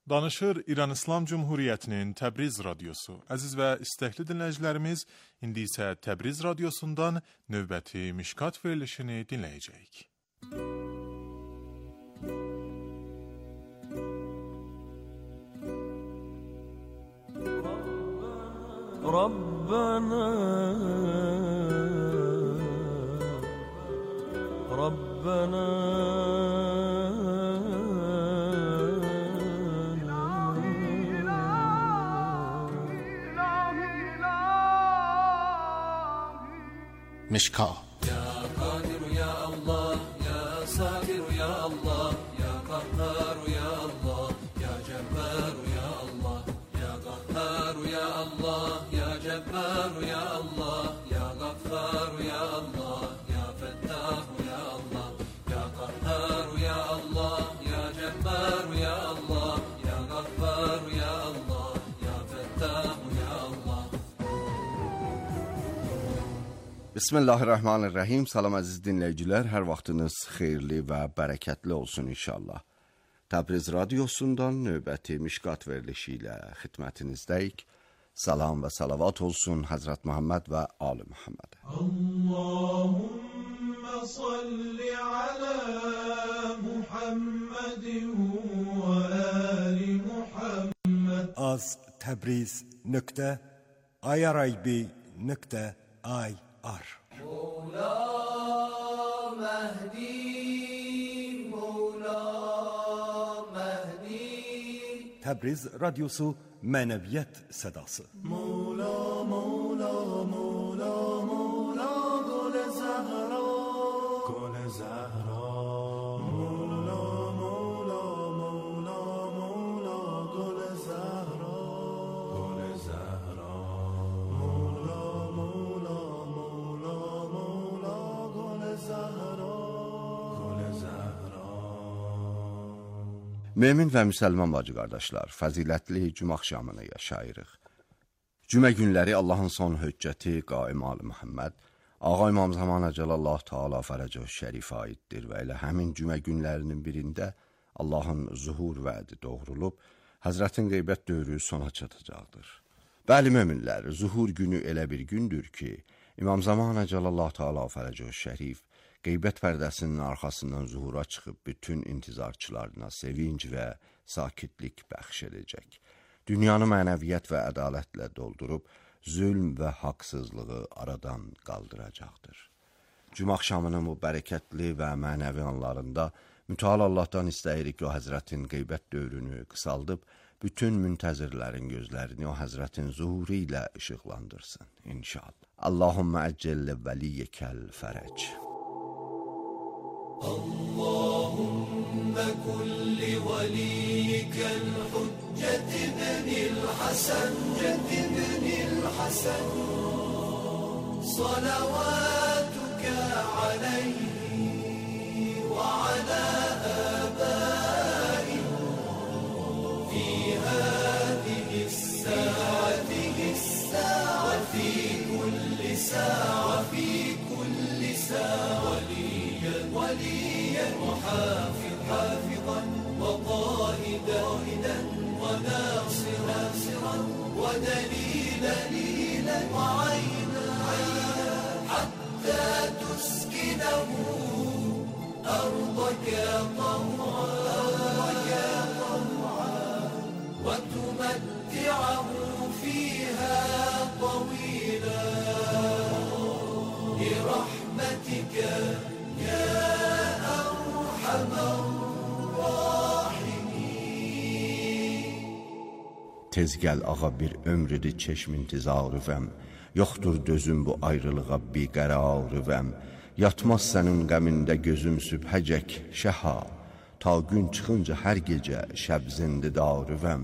Danışır İran İslam Cumhuriyyətinin Təbriz radiosu. Əziz və istəkli dinləyicilərimiz, indi isə Təbriz radiosundan növbəti Mişkat verilişini dinləyəcəyik. Rabbana Rabbana مشکا يا قادر يا الله يا صابر يا الله يا قهار يا الله يا جبار يا الله يا قهار يا الله يا جبار يا الله يا غفار يا الله يا فتاح يا الله يا قهار يا الله يا جبار يا الله يا غفار يا الله يا فتاح يا الله. Bismillahirrahmanirrahim. Salam əziz dinləyicilər, hər vaxtınız xeyirli və bərəkətli olsun inşallah. Təbriz radiosundan növbəti Mişkat verilişi ilə xidmətinizdəyik. Salam və salavat olsun Həzrət Muhammed və Ali Muhammed. Allahümme salli ala Muhammedin və ali Muhammed. Az Təbriz.irib.ir Mevla Mehdi, Mevla Mehdi. Təbriz radiosu mənəviyyət sədası. Mevla, Mevla, Mevla, Mevla, Gül Zəhra, Gül Zəhra. Mevla, Mevla, Mevla, Mevla, Gül Zəhra, Gül Zəhra. Mevla, Mevla, Mevla, Mevla, Gül Zəhra, Gül Zəhra. Mömin və müsəlman bacı qardaşlar, fəzilətli cümə axşamını yaşayırıq. Cümə günləri Allahın son höccəti Qaim Ali Muhammed, Ağa İmam Zaman Əcəlallah Teala Fərəcəh Şərifə aiddir və elə həmin cümə günlərinin birində Allahın zuhur vədi doğrulub, Həzrətin qeybət dövrü sona çatacaqdır. Bəli möminlər, zuhur günü elə bir gündür ki, İmam Zaman Əcəlallah Teala Fərəcəh Şərif qeybət pərdəsinin arxasından zuhura çıxıb bütün intizarçılarına sevinc və sakitlik bəxş edəcək. Dünyanı mənəviyyət və ədalətlə doldurub, zülm və haqsızlığı aradan qaldıracaqdır. Cümə axşamının bu bərəkətli və mənəvi anlarında mütəal Allahdan istəyirik ki, o Həzrətin qeybət dövrünü qısaldıb, bütün müntəzirlərin gözlərini o Həzrətin zuhuru ilə işıqlandırsın, inşallah. Allahümmə əccəllə vəliyyəkəl fərəc. اللهم كن لوليك الحجة بن الحسن صلواتك عليه وعلى آبائه في هذه الساعة وفي كل ساعة وليا وحافظا وقائدا وناصرا ودليلا وعينا حتى تسكنه أرضك طوعا وتمتعه فيها طويلا برحمتك يا أرحم الراحمين. Tez gəl ağa bir ömrüdür çeşm intizarıvəm, yoxdur dözüm bu ayrılığa bir qərarıvəm, yatmaz sənin qəmində gözüm sübhəcək şəha, ta gün çıxınca hər gecə şəb zindidarıvəm.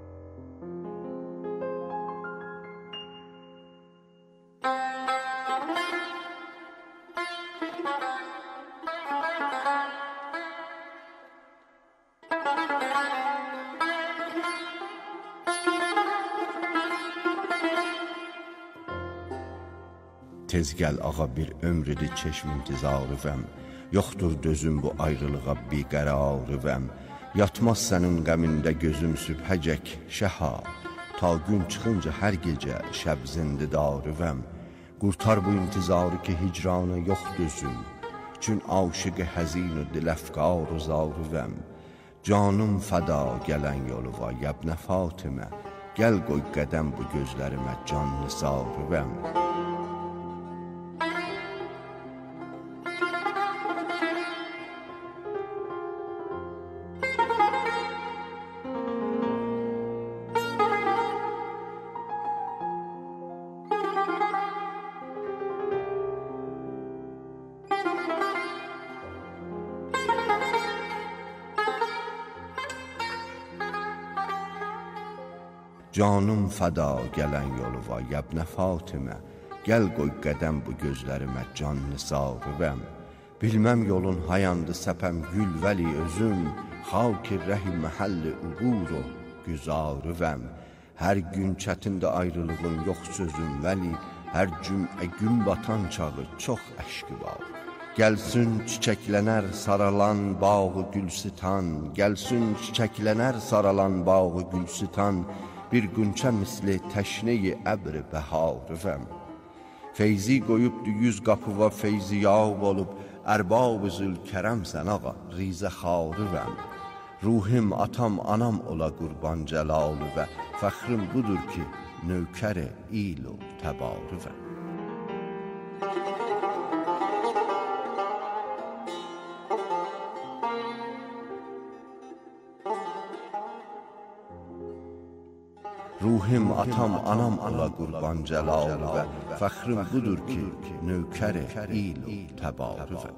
Tez gəl ağa bir ömrüdür çeşm intizarıvəm, yoxdur dözüm bu ayrılığa bir qərarıvəm, Yatmaz sənin qəmində gözüm sübhəcək şəha, ta gün çıxınca hər gecə şəb zindidarıvəm. Qurtar bu intizarı ki hicranı yox dözüm, çün aşıqı həzin و دل افکار و زارıvəm. Canım fəda gələn yolu va yəbnə Fatimə, gəl qoy qədəm bu gözlərimə can nisarıvəm. Canım fəda gələn yolu va yəbnə Fatimə, gəl qoy qədəm bu gözlərimə can nisarıvəm. Bilməm yolun hayandı səpəm gül vəli özüm, xaki rəhi məhəlli uğur o güzarıvəm. Hər gün çətində ayrılığın yox sözüm vəli, hər cümə gün batan çağı çox əşqi var. Gəlsin çiçəklənər saralan bağı gülsütan, gəlsin çiçəklənər saralan bağı gülsütan, bir qünçə misli təşneyi əbri bəharıvəm. Feyzi qoyubdu 100 qapı və feyziyab olub, ərbab-ı zülkərəm sən ağa, rizə xarıvəm. Ruhim atam anam ola qurban cəlalı və fəxrim budur ki, növkər-i il و təbarıvəm. Ruhim atam anam ola qurban cəlalı və fəxrim budur ki, növkər-i il و təbarıvəm.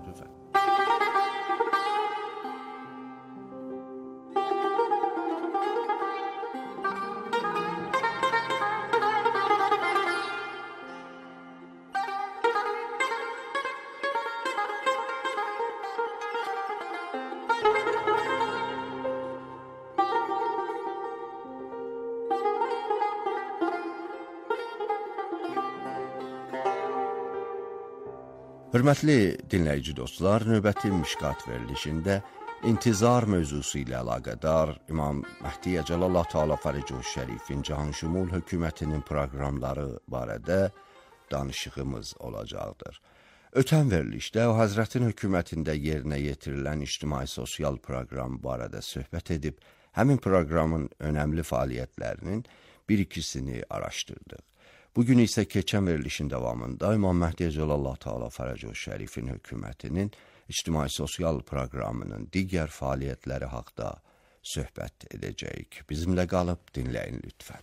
Hörmətli dinləyici dostlar, növbəti Mişqat verilişində intizar mövzusu ilə əlaqədar İmam Məhdi Cəlallah Teala Fərəcəhu Şərifin Cahanşumul hökumətinin proqramları barədə danışığımız olacaqdır. Ötən verilişdə o Həzrətin hökumətində yerinə yetirilən ictimai-sosial proqram barədə söhbət edib, həmin proqramın önəmli fəaliyyətlərinin bir-ikisini araşdırdıq. Bugün isə keçən verilişin davamında İmam Məhdi Cəlallah Teala Fərəcəhu Şərifin hökumətinin ictimai-sosial proqramının digər fəaliyyətləri haqda söhbət edəcəyik. Bizimlə qalıb dinləyin lütfən.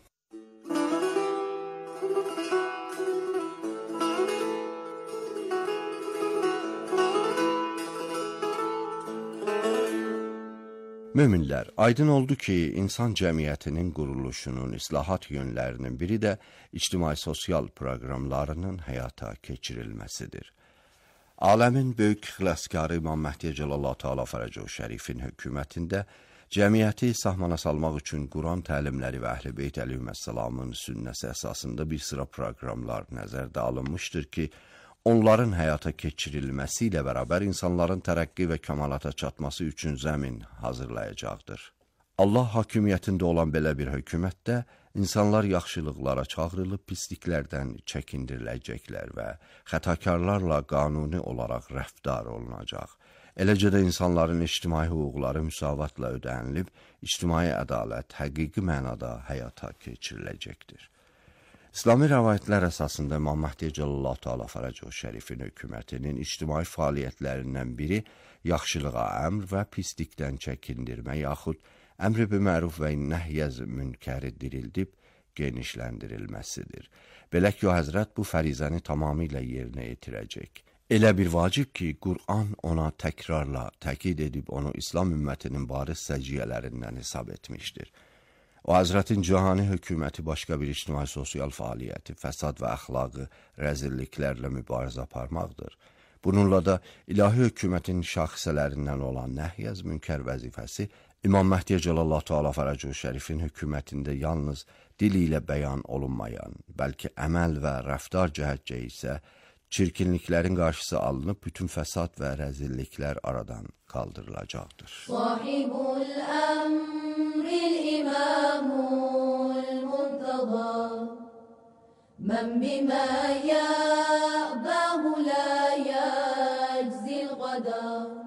Möminlər, aydın oldu ki, insan cəmiyyətinin quruluşunun islahat yönlərinin biri də ictimai-sosial proqramlarının həyata keçirilməsidir. Aləmin böyük xilaskarı İmam Məhdi Cəlallah Teala Fərəcəhu Şərifin hökumətində cəmiyyəti sahmana salmaq üçün Quran təlimləri və Əhl-i Beyt əleyhissalamın sünnəsi əsasında bir sıra proqramlar nəzərdə alınmışdır ki, onların həyata keçirilməsi ilə bərabər insanların tərəqqi və kəmalata çatması üçün zəmin hazırlayacaqdır. Allah hakimiyyətində olan belə bir hökumətdə insanlar yaxşılıqlara çağırılıb pisliklərdən çəkindiriləcəklər və xətakarlarla qanuni olaraq rəftar olunacaq. Eləcə də insanların ictimai hüquqları müsavatla ödənilib, ictimai ədalət həqiqi mənada həyata keçiriləcəkdir. İslami rəvayətlər əsasında İmam Məhdi Cəlallah Teala Fərəcəhu Şərifin hökumətinin ictimai fəaliyyətlərindən biri yaxşılığa əmr və pislikdən çəkindirmə yaxud əmr-i biməruf və nəhyəz münkəri dirildib genişləndirilməsidir. Belə ki, o Həzrət bu fərizəni tamamilə yerinə yetirəcək. Elə bir vacib ki, Qur'an ona təkrarla təkid edib onu İslam ümmətinin bariz səciyyələrindən hesab etmişdir. O Həzrətin cahani hökuməti başqa bir ictimai-sosial fəaliyyəti, fəsad və əxlaqı rəzilliklərlə mübarizə aparmaqdır. Bununla da ilahi hökumətin şaxisələrindən olan nəhyəz münkər vəzifəsi İmam Məhdi Cəlallah Teala Fərəcəhu Şərifin hökumətində yalnız dil ilə bəyan olunmayan, bəlkə əməl və rəftar cəhətcə isə çirkinliklərin qarşısı alınıb bütün fəsad və rəzilliklər aradan qaldırılacaqdır. Sahibul əmril imamul muntada mən bimə yəbəhu la yəczil qada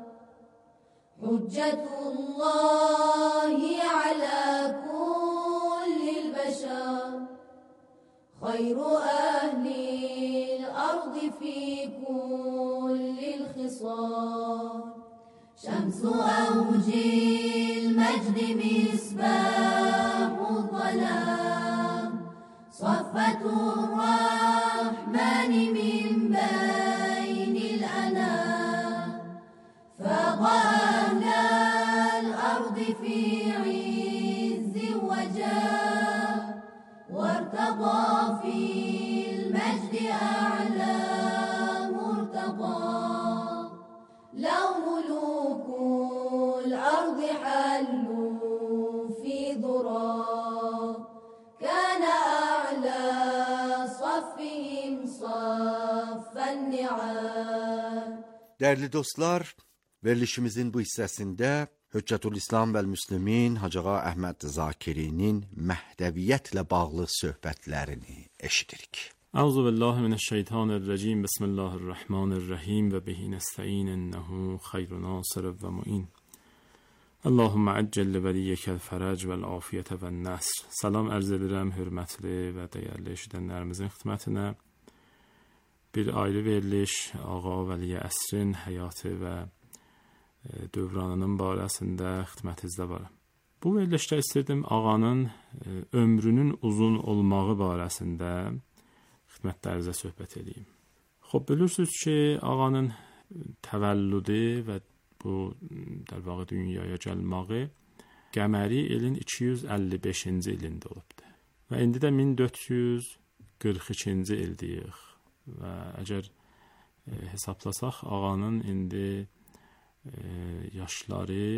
hüccetullahi alə kullil bəşər xayru əhlil ardı fi kullil xisar şəmsu əvcil məcdi misbəhu zələm صفة الرحمن من بين الأنام فاق أهل الأرض في عز وجاه وارتضى في المجد أعلى مرتضى لو ملوك الأرض حلوا في ذرى كان أعلى صفهم صف النعام. Dəyərli dostlar, verilişimizin bu hissəsində Hüccətülislam və Müslimin Hacı Ağa Əhməd Zakirinin Məhdəviyyətlə bağlı söhbətlərini eşidirik. Əuzu billahi minəşşeytanirracim. Bismillahirrahmanirrahim və bihi nəstəin innehu xeyru nasir və muin. Allahumma əccəl vəliyyəkəl fərəc vəl-afiyyətə vəl-nəsr. Salam ərz edirəm hörmətli və dəyərli eşidənlərimizin xidmətinə. Bir ayrı veriliş Ağa Vəliyə Əsrin həyatı və dövranının barəsində xidmətinizdə varım. Bu verilişdə istirdim ağanın ömrünün uzun olmağı barəsində xidmətlərinizə söhbət edeyim. Xoş bilirsiniz ki, ağanın təvəllüdü və bu در واقع dünyaya gəlməyi qəməri ilin 255-ci ilində olubdur. Və indi də 1442-ci ildəyik. Və əgər hesablasaq ağanın indi yaşları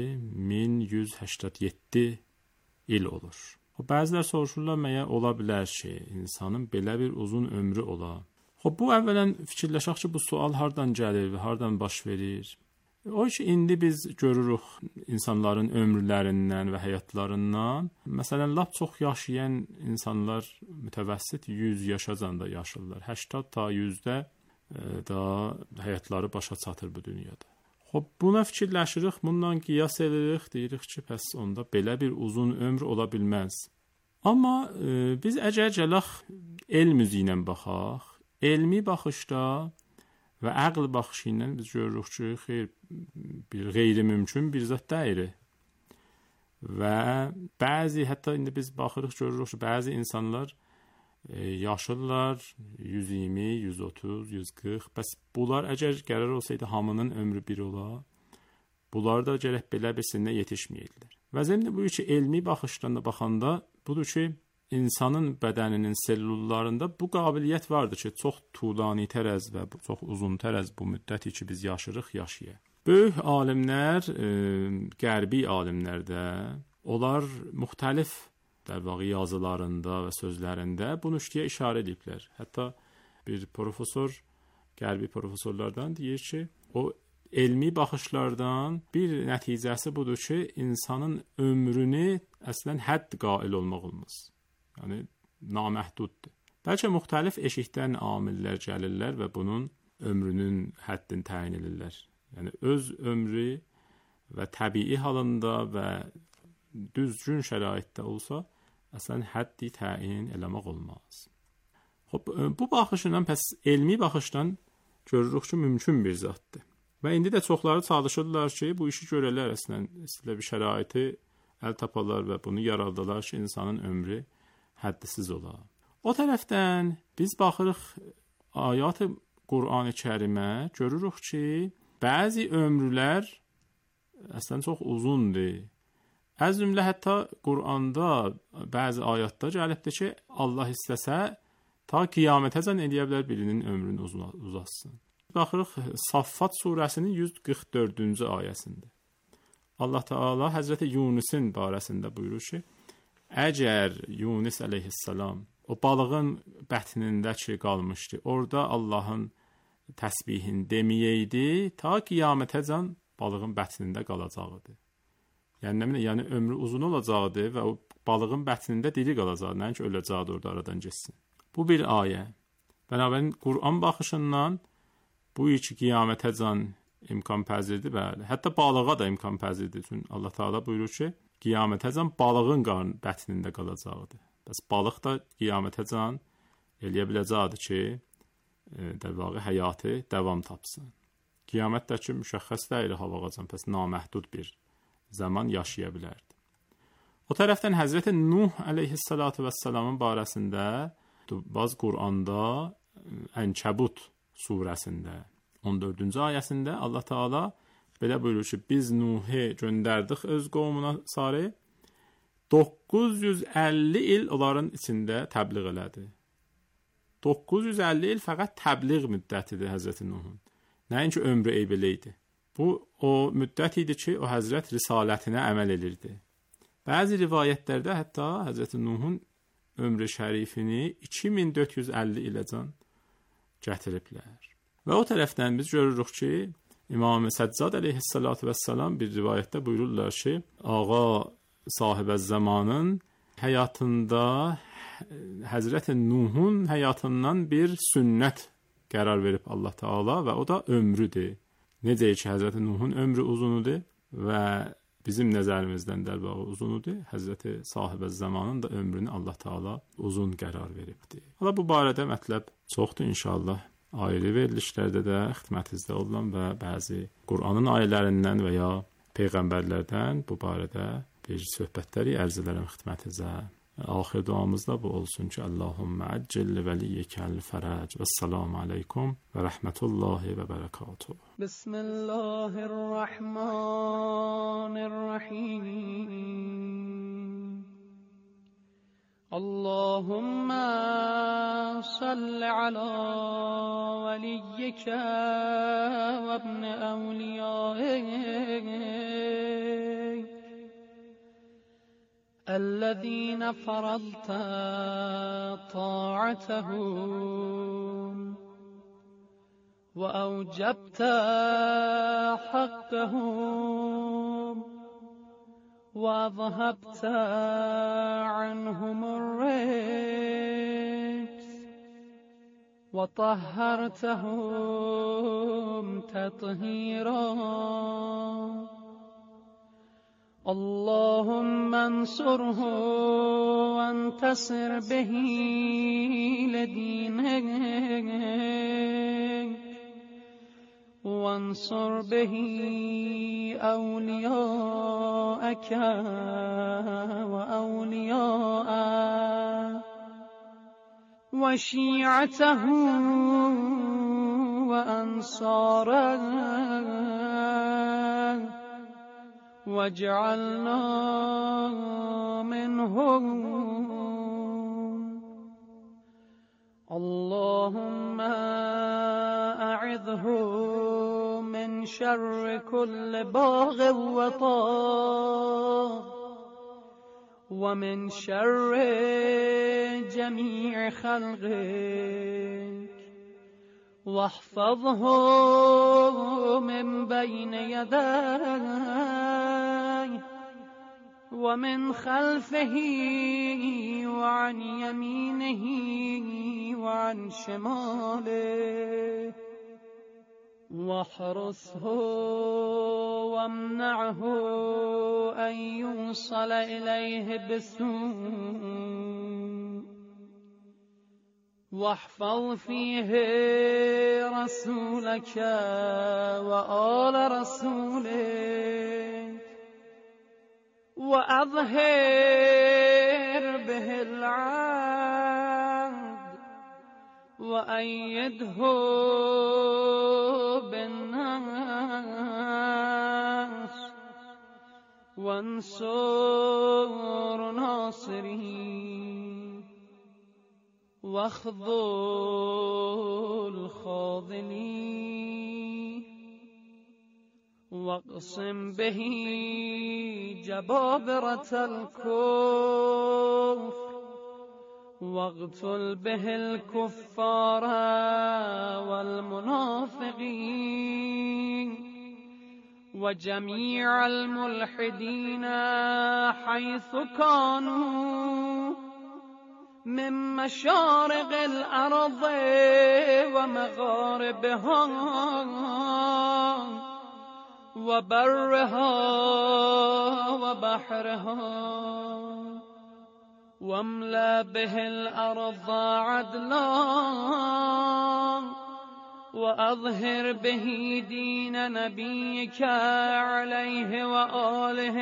1187 il olur. Bəzilər soruşurlar, məgər ola bilər ki, insanın belə bir uzun ömrü ola? Bu əvvələn fikirləşək ki, bu sual hardan gəlir və hardan baş verir? O ki, indi biz görürük insanların ömürlərindən və həyatlarından. Məsələn, lap çox yaşayan insanlar mütəvəssit 100 yaşacan da yaşırlar. 80 ta 100-də da həyatları başa çatır bu dünyada. Buna fikirləşirik, bundan qiyas edirik, deyirik ki, bəs onda belə bir uzun ömr ola bilməz. Amma biz əgər gələk elm üzü ilə baxaq, elmi baxışda və əql baxışı ilə biz görürük ki, xeyr, bir qeyri-mümkün bir zət deyil. Və bəzi, hətta indi biz baxırıq, görürük ki, bəzi insanlar yaşırlar 120, 130, 140. Bəs bunlar əgər qərar olsaydı hamının ömrü bir ola, bunlar da gərək belə bir sinə yetişməyirlər. Və zəmində bu ki, elmi baxışdan da baxanda budur ki, insanın bədəninin sellullarında bu qabiliyyət vardır ki, çox tulani tərəz və çox uzun tərəz bu müddəti ki, biz yaşırıq, yaşayaq. Böyük alimlər, qərbi alimlər də, onlar müxtəlif yazılarında və sözlərində bunu işarə ediblər. Hətta bir profesor, qərbi profesorlardan deyir ki, o elmi baxışlardan bir nəticəsi budur ki, insanın ömrünü əslən hədd qail olmaq olmaz. Yəni, naməhduddur. Bəlkə müxtəlif eşikdən amillər gəlirlər və bunun ömrünün həddini təyin edirlər. Yəni, öz ömrü və təbii halında və düzgün şəraitdə olsa, əslən həddi təyin eləmək olmaz. Bu baxışından, pəs elmi baxışdan görürük ki, mümkün bir zatdır. Və indi də çoxları çalışırlar ki, bu işi görələr əslən istədilə bir şəraiti əl taparlar və bunu yaradırlar ki, insanın ömrü həddisiz ola. O tərəfdən biz baxırıq ayat-ı Qur'an-ı Kərimə, görürük ki, bəzi ömrlər əslən çox uzundur. Az cümlə hətta Qur'anda bəzi ayətlər gəlibdir ki, Allah istəsə ta qiyamətəcən eləyə bilər birinin ömrünü uzatsın. Baxırıq Saffat surəsinin 144-cü ayəsində. Allah Teala Həzrəti Yunusin barəsində buyurur ki, əgər Yunus əleyhissalam o balığın bətnində ki qalmışdı, orada Allahın təsbihin deməyəydi, ta qiyamətəcən balığın bətnində qalacaqdı. Yəni ömrü uzun olacaqdı və o balığın bətnində diri qalacaqdı, nəinki öləcəkdi orada aradan geçsin. Bu bir ayə. Bənabərin Qur'an baxışından bu iki qiyamətəcən imkan pəzirdir, bəli. Hətta balığa da imkan pəzirdir. Çünki Allah Teala buyurur ki, qiyamətəcən balığın bətnində qalacaqdı. Bəs balıq da qiyamətəcən eləyə biləcəkdir ki, dəvaqı həyatı davam tapsın. Qiyamətdəki müşəxəs deyil havağacan, pəs naməhdud bir zaman yaşaya bilərdi. O tərəfdən Həzrəti Nuh əleyhissalatu vəssalamın barəsində baz Qur'anda Ənkəbut surəsində 14-cü ayəsində Allah Teala belə buyurur ki, biz Nuh'u göndərdik öz qovmuna sarı 950 il onların içində təbliğ elədi. 950 il fəqət təbliğ müddətidir Həzrəti Nuhun. Nəinki ömrü belə idi. Bu, o müddət idi ki, o Həzrət risalətinə əməl edirdi. Bəzi rivayətlərdə hətta Həzrəti Nuhun ömrü şərifini 2450 iləcən gətiriblər. Və o tərəfdən biz görürük ki, İmam Səccad əleyhissalatu vəssalam bir rivayətdə buyururlar ki, ağa sahibə zamanın həyatında Həzrəti Nuhun həyatından bir sünnət qərar verib Allah Teala və o da ömrüdür. Necə ki, Həzrəti Nuhun ömrü uzunudur və bizim nəzərimizdən dərbağı uzunudur. Həzrəti sahibə zamanın da ömrünü Allah Teala uzun qərar veribdir. Hala bu barədə mətləb çoxdur inşallah. Ayrı verilişlərdə də xidmətinizdə olan və bəzi Qur'anın ayələrindən və ya peyğəmbərlərdən bu barədə bir söhbətləri ərz edərəm xidmətinizə. Axir duamız da bu olsun ki, Allahümmə əccil vəliyyəkəl fərəc və səlamu aleykum və rəhmətullahi və bərəkatuhu. Bismillahirrahmanirrahim. Allahümmə salli alə vəliyyəkə və ibn əvliyayək الذين فرضت طاعتهم وأوجبت حقهم وأذهبت عنهم الرجس وطهرتهم تطهيرا اللهم انصره وانتصر به لدينك وانصر به أولياءك وأولياءك وشيعته وأنصاره واجعلنا منهم اللهم أعذه من شر كل باغ وطاغ ومن شر جميع خلقك واحفظه من بين يديه ومن خلفه وعن يمينه وعن شماله واحرسه وامنعه أن يوصل إليه بسوء واحفظ فيه رسولك وآل رسولك وأظهر به العهد وأيده بالناس وانصر ناصره واخذل خاذلين واقسم به جبابرة الكفر واقتل به الكفار والمنافقين وجميع الملحدين حيث كانوا من مشارق الأرض ومغاربها وبرها وبحرها واملأ به الأرض عدلا وأظهر به دين نبيك عليه وآله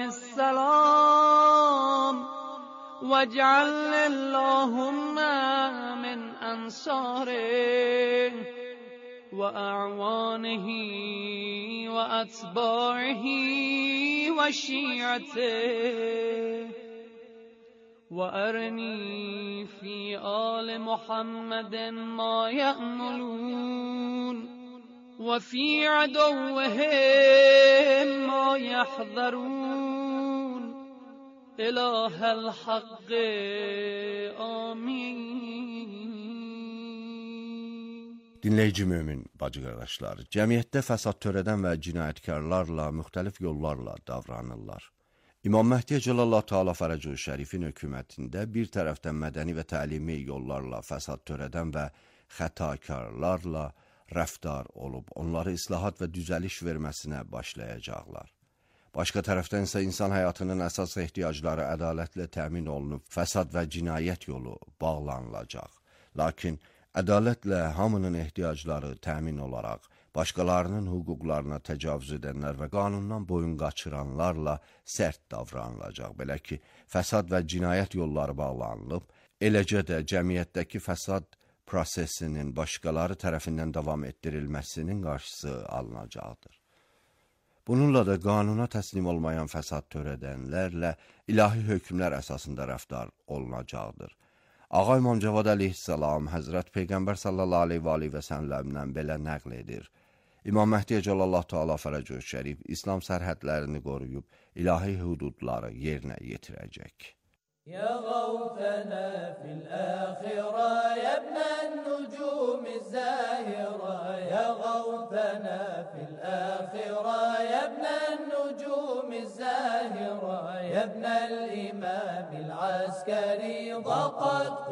السلام واجعل اللهم من أنصاره وأعوانه وأتباعه وشيعته وأرني في آل محمد ما يأملون وفي عدوهم ما يحذرون إله الحق آمين. Dinləyici mömin bacı qardaşlar, cəmiyyətdə fəsad törədən və cinayətkarlarla müxtəlif yollarla davranırlar. İmam Məhdi Cəllallah Teala Fərəcəhu Şərifin hökumətində bir tərəfdən mədəni və təlimi yollarla fəsad törədən və xətakarlarla rəftar olub, onları islahat və düzəliş verməsinə başlayacaqlar. Başqa tərəfdən isə insan həyatının əsas ehtiyacları ədalətlə təmin olunub, fəsad və cinayət yolu bağlanılacaq. Lakin ədalətlə hamının ehtiyacları təmin olaraq, başqalarının hüquqlarına təcavüz edənlər və qanundan boyun qaçıranlarla sərt davranılacaq. Belə ki, fəsad və cinayət yolları bağlanılıb, eləcə də cəmiyyətdəki fəsad prosesinin başqaları tərəfindən davam etdirilməsinin qarşısı alınacaqdır. Bununla da qanuna təslim olmayan fəsad törədənlərlə ilahi hökmlər əsasında rəftar olunacaqdır. Ağa İmam Cavad əleyhissalam Həzrət Peyğəmbər sallallahu aleyhi və səlləmdən belə nəql edir. İmam Məhdi Cəllallah Teala Fərəcəhu Şərif İslam sərhədlərini qoruyub, ilahi hüdudları yerinə yetirəcək. Ya غوثنا في الآخرة يا ابن النجوم الزاهرة يا غوثنا في الآخرة يا ابن النجوم الزاهرة يا ابن الإمام العسكري ضاقت